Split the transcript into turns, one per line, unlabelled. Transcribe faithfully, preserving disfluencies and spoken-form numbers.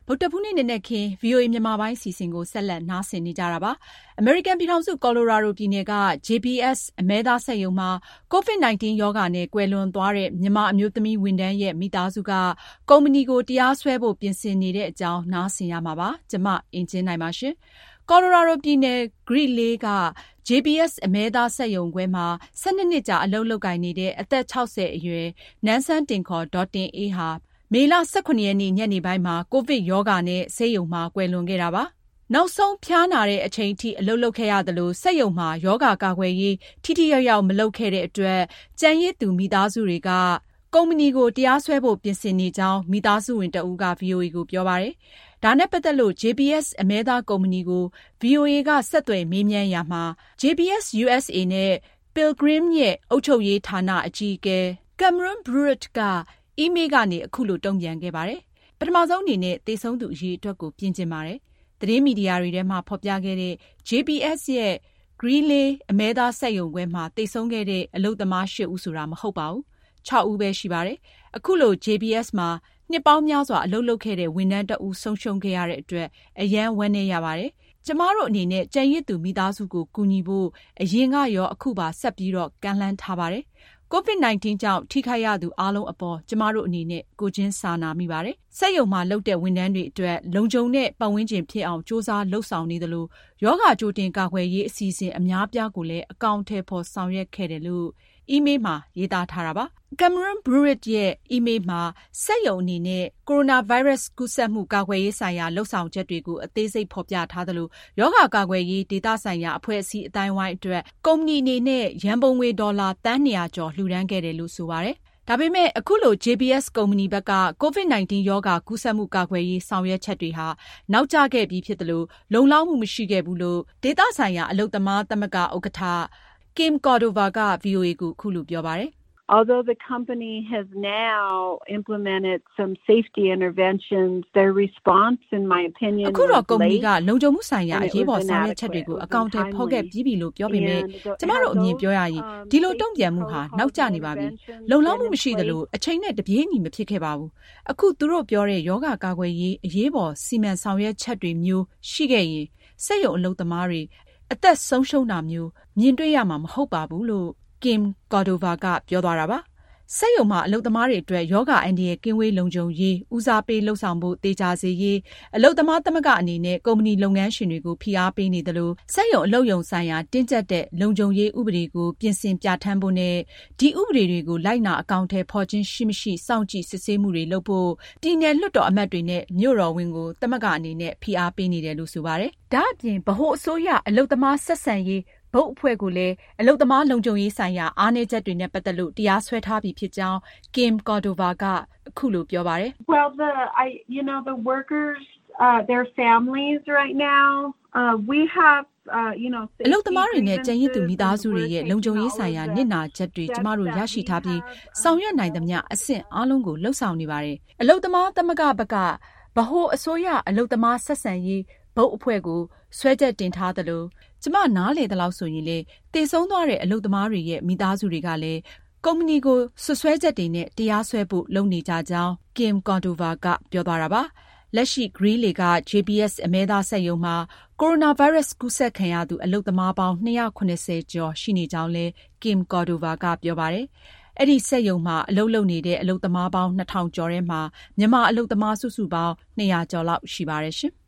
ဗုဒ္ဓဖူးနေ့နက်ခင်း ဗွီအိုအေမြန်မာပိုင်းအစီအစဉ်ကိုဆက်လက်နားဆင်နေကြတာပါ။ အမေရိကန်ပြည်ထောင်စုကော်လိုရာဒိုပြည်နယ်က ဂျေ ပီ အက်စ် အမဲသားစက်ရုံမှာ ကိုဗစ် ၁၉ ရောဂါနဲ့ကွယ်လွန်သွားတဲ့မြန်မာအမျိုးသမီးဝန်ထမ်းရဲ့မိသားစုက ကုမ္ပဏီကိုတရားစွဲဖို့ပြင်ဆင်နေတဲ့အကြောင်းနားဆင်ရမှာပါ။ ကျမအင်ကြင်းနိုင်ပါရှင်။ ကော်လိုရာဒိုပြည်နယ် Greeley က ဂျေ ပီ အက်စ် အမဲသားစက်ရုံခွဲမှာ ၁၂ နှစ်ကြာအလုပ်လုပ်ကိုင်နေတဲ့အသက် ခြောက်ဆယ်အရွယ်နန်းဆန်းတင် ဒေါ်တင်အေးဟာမေလ ၁၇ ရက်နေ့ညနေပိုင်းမှာကိုဗစ်ရောဂါနဲ့ဆေးရုံမှာကွယ်လွန်ခဲ့တာပါ။ နောက်ဆုံးဖျားနာတဲ့အချိန်ထိအလုပ်လုပ်ခဲ့ရသလိုစက်ရုံမှာရောဂါကာကွယ်ရေးထိထိရောက်ရောက်မလုပ်ခဲ့တဲ့အတွက်ကျန်ရစ်သူမိသားစုတွေကကုမ္ပဏီကိုတရားစွဲဖို့ပြင်ဆင်နေကြောင်းမိသားစုဝင်တဦးက ဗွီအိုအေကိုပြောပါတယ်။ ဒါနဲ့ပတ်သက်လို့ ဂျေ ပီ အက်စ် အမဲသားကုမ္ပဏီကို ဗွီအိုအေကဆက်သွယ်မေးမြန်းရာမှာ ဂျေ ပီ အက်စ် ယူ အက်စ် အေ နဲ့ Pilgrim ရဲ့အုပ်ချုပ်ရေးဌာနအကြီးအကဲ Cameron Brewer က အီးမေးလ်ကနေအခုလိုတုံ့ပြန်ခဲ့ပါတယ်။ ပထမဆုံးအနေနဲ့သေဆုံးသူအရေအတွက်ကိုပြင်ချင်ပါတယ်။ သတင်းမီဒီယာတွေထဲမှာဖော်ပြခဲ့တဲ့ ဂျေ ပီ အက်စ် ရဲ့ Greeley အမဲသားစက်ရုံခွဲမှာသေဆုံးခဲ့တဲ့အလုပ်သမား ရှစ်ဦးဆိုတာမဟုတ်ပါဘူး။ ခြောက်ဦးပဲရှိပါတယ်။ အခုလို ဂျေ ပီ အက်စ် မှာနှစ်ပေါင်းများစွာအလုပ်လုပ်ခဲ့တဲ့ဝန်ထမ်းတဦးဆုံးရှုံးခဲ့ရတဲ့အတွက်အရမ်းဝမ်းနည်းရပါတယ်။ ကျမတို့အနေနဲ့ကျန်ရစ်သူမိသားစုကိုကူညီဖို့အရင်ကရောအခုပါဆက်ပြီးတော့ကမ်းလှမ်းထားပါတယ်။ ကိုဗစ် ၁၉ ကြောင့်ထိခိုက်ရသူအားလုံးအပေါ်ကျမတို့အနေနဲ့ကိုယ်ချင်းစာနာမိပါတယ်။ စက်ရုံမှာလုပ်တဲ့ဝန်ထမ်းတွေအတွက်လုံခြုံတဲ့ပတ်ဝန်းကျင်ဖြစ်အောင်ကြိုးစားလုပ်ဆောင်နေသလိုရောဂါကြိုတင်ကာကွယ်ရေးအစီအစဉ်အများအပြားကိုလည်းအကောင်အထည်ဖော်ဆောင်ရွက်ခဲ့တယ်လို့အီးမေးလ်မှာရေးသားထားတာပါ။ Cameron Brewer ရဲ့အီးမေးလ်မှာစက်ရုံအနေနဲ့ကိုရိုနာဗိုင်းရပ်စ်ကူးစက်မှုကာကွယ်ရေးဆိုင်ရာလုပ်ဆောင်ချက်တွေကိုအသေးစိတ်ဖော်ပြထားသလိုရောဂါကာကွယ်ရေးဒေသဆိုင်ရာအဖွဲ့အစည်းအသိုင်းအဝိုင်းအတွက်ကုမ္ပဏီအနေနဲ့ရန်ပုံငွေဒေါ်လာသန်းနှစ်ရာကျော်လှူဒါန်းခဲ့တယ်လို့ဆိုပါတယ်။ ဒါပေမဲ့အခုလို ဂျေ ပီ အက်စ် ကုမ္ပဏီဘက်ကကိုဗစ် ၁၉ ရောဂါကူးစက်မှုကာကွယ်ရေးဆောင်ရွက်ချက်တွေဟာနောက်ကျခဲ့ပြီးဖြစ်သလိုလုံလောက်မှုမရှိခဲ့ဘူးလို့ဒေသဆိုင်ရာအလုပ်သမားသမဂ္ဂဥက္ကဋ္ဌ Kim Cordova က ဗွီအိုအေကိုအခုလိုပြောပါတယ်
။ Although the company has now implemented some safety interventions, their response, in my opinion,
အခုတော့ကုမ္ပဏီကလုံခြုံမှုဆိုင်ရာအရေးပေါ်ဆောင်ရွက်ချက်တွေကိုအကောင်အထည်ဖော်ခဲ့ပြီးပြီလို့ပြောပေမဲ့ကျမတို့အမြင်ပြောရရင်ဒီလိုတုံ့ပြန်မှုဟာနောက်ကျနေပါပြီ။လုံလောက်မှုမရှိသလိုအချိန်နဲ့တပြေးညီမဖြစ်ခဲ့ပါဘူး။အခုသူတို့ပြောတဲ့ရောဂါကာကွယ်ရေးအရေးပေါ်စီမံဆောင်ရွက်ချက်တွေမျိုးရှိခဲ့ရင်စက်ရုံအလုပ်သမားတွေအသက်ဆုံးရှုံးတာမျိုးမြင်တွေ့ရမှာမဟုတ်ပါဘူးလို့ Kim Cordova ကပြောသွားတာပါ။စက်ရုံမှာအလုပ်သမားတွေအတွက်ရောဂါအန္တရာယ်ကင်းဝေးလုံခြုံရေးဦးစားပေးလုပ်ဆောင်ဖို့သေချာစေရေးအလုပ်သမားသမဂ္ဂအနေနဲ့ကုမ္ပဏီလုပ်ငန်းရှင်တွေကိုဖိအားပေးနေသလိုစက်ရုံအလုပ်ရုံဆိုင်ရာတင်းကျပ်တဲ့လုံခြုံရေးဥပဒေကိုပြင်ဆင်ပြဋ္ဌာန်းဖို့နဲ့ဒီဥပဒေတွေကိုလိုက်နာအကောင်အထည်ဖော်ခြင်းရှိမရှိစောင့်ကြည့်စစ်ဆေးမှုတွေလုပ်ဖို့ပြည်နယ်လွှတ်တော်အမတ်တွေနဲ့မြို့တော်ဝန်ကိုသမဂ္ဂအနေနဲ့ဖိအားပေးနေတယ်လို့ဆိုပါတယ်။ဒါအပြင်ဗဟိုအစိုးရအလုပ်သမားဆက်ဆံရေးဘုတ်အဖွဲ့ကိုလည်းအလုပ်သမားလုံခြုံရေးဆိုင်ရာအားနည်းချက်တွေနဲ့ပတ်သက်လို့တရားစွဲထားပြီဖြစ်ကြောင်း Kim Cordova ကအခုလိုပြောပါတယ်
။ Well, the I you know the workers, uh, their families right now, uh, we have uh, you know
အလုပ်သမားတွေနဲ့ကျန်ရစ်သူမိသားစုတွေရဲ့လုံခြုံရေးဆိုင်ရာနစ်နာချက်တွေကျမတို့ရရှိထားပြီးဆောင်ရွက်နိုင်သမျှအဆင့်အားလုံးကိုလှုပ်ဆောင်နေပါတယ်။အလုပ်သမားသမဂ္ဂဘက်ကဗဟိုအစိုးရအလုပ်သမားဆက်ဆံရေးဘုတ်အဖွဲ့ကိုစွဲချက်တင်ထားသလိုကျမနားလေသလောက်ဆိုရင်လေသေဆုံးသွားတဲ့အလုပ်သမားတွေရဲ့မိသားစုတွေကလည်းကုမ္ပဏီကိုဆွဆွဲချက်တွေနဲ့တရားစွဲဖို့လုပ်နေကြကြောင်း Kim Cordova ကပြောသွားတာပါ။လက်ရှိ Greeley က ဂျေ ပီ အက်စ် အမဲသားစက်ရုံမှာကိုရိုနာဗိုင်းရပ်စ်ကူးစက်ခံရသူအလုပ်သမားပေါင်းနှစ်ရာခုနှစ်ဆယ်ကျော်ရှိနေကြောင်းလည်း Kim Cordova ကပြောပါတယ်။အဲဒီစက်ရုံမှာအလုပ်လုပ်နေတဲ့အလုပ်သမားပေါင်းနှစ်ထောင်ကျော်ထဲမှာမြန်မာအလုပ်သမားစုစုပေါင်းနှစ်ရာကျော်လောက်ရှိပါတယ်ရှင်။